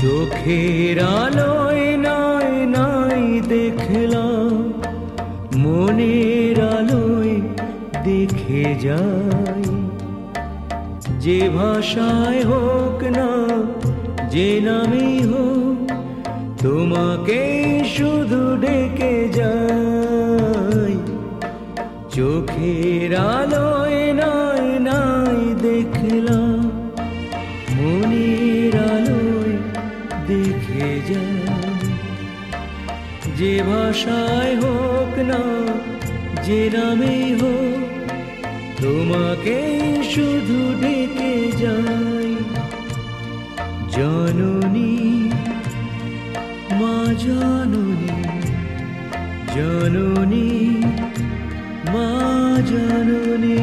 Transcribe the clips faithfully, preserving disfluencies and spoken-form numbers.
চোখের আলোয় নয় নাই দেখলাম, মনের আলোয় দেখে যাই। যে ভাষায় হোক না, যে নামেই হোক, তোমাকে শুধু ডেকে যাই। চোখের আলোয় নয় নাই দেখলাম, মনের আলোয় দেখে যাই। যে ভাষায় হোক না, যে নামেই হোক, তোমাকে শুধু ডেকে যাই। জননী মা জননী, জননী মা জননী।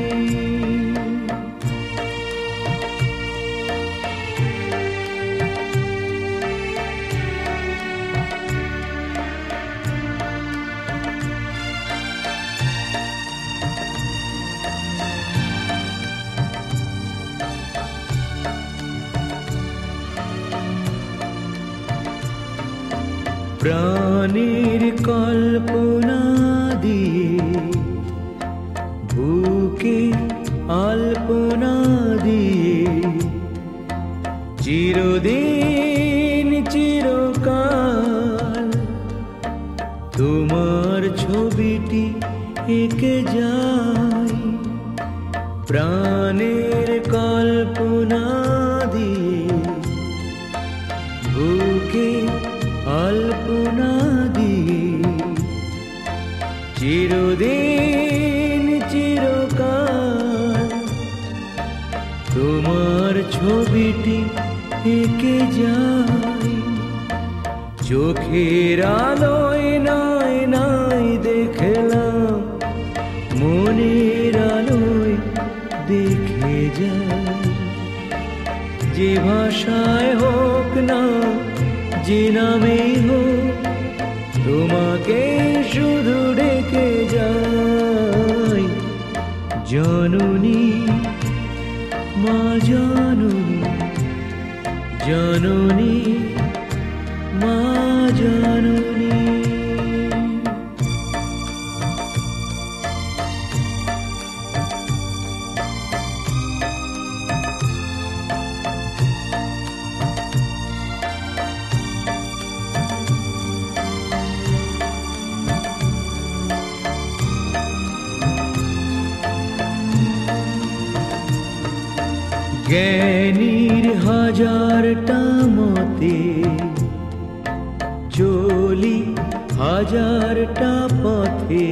প্রাণের কল্পনা দিয়ে, বুকে আলপনা দিয়ে, চিরদিন চিরকাল তোমার ছবিটি এঁকে যাই। প্রাণের কল্পনা দিয়ে, বুকে আলপনা দিয়ে, চিরদিন চিরকাল তোমার ছবিটি এঁকে যাই। চোখের আলোয় নাই নাই দেখলাম, মনের আলোয় দেখে যাই। যে ভাষায় হোক না, যে নামেই হোক, তোমাকে শুধু ডেকে যাই। জননী মা জননী, জননী মা জননী। জ্ঞানীর হাজারটা মতে, চলি হাজারটা পথে,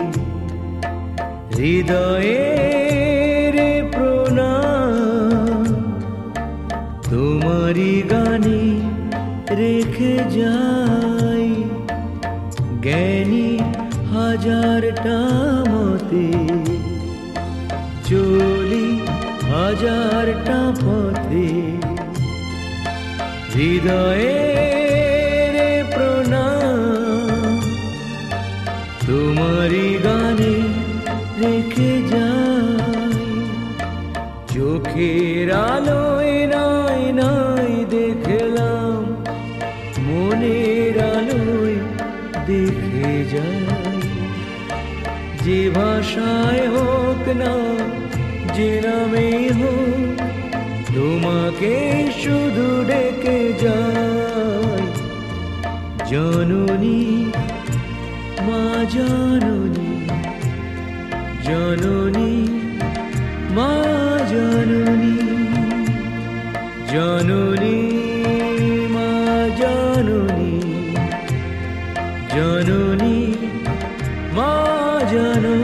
হৃদয়ের প্রণাম তোমারি গানে রেখে যাই। জ্ঞানী হাজারটা মতে, চলি হাজারটা পথে, হৃদয়ের প্রণাম তোমারি গানে রেখে যাই। চোখের আলোয় নাই নাই দেখলাম, মনের আলোয় দেখে যাই। যে ভাষায় হোক না, যে নামেই হোক, তোমাকে শুধু ডেকে যাই। জননী মা জননী, জননী মা জননী, জননী মা জননী, জননী মা জননী।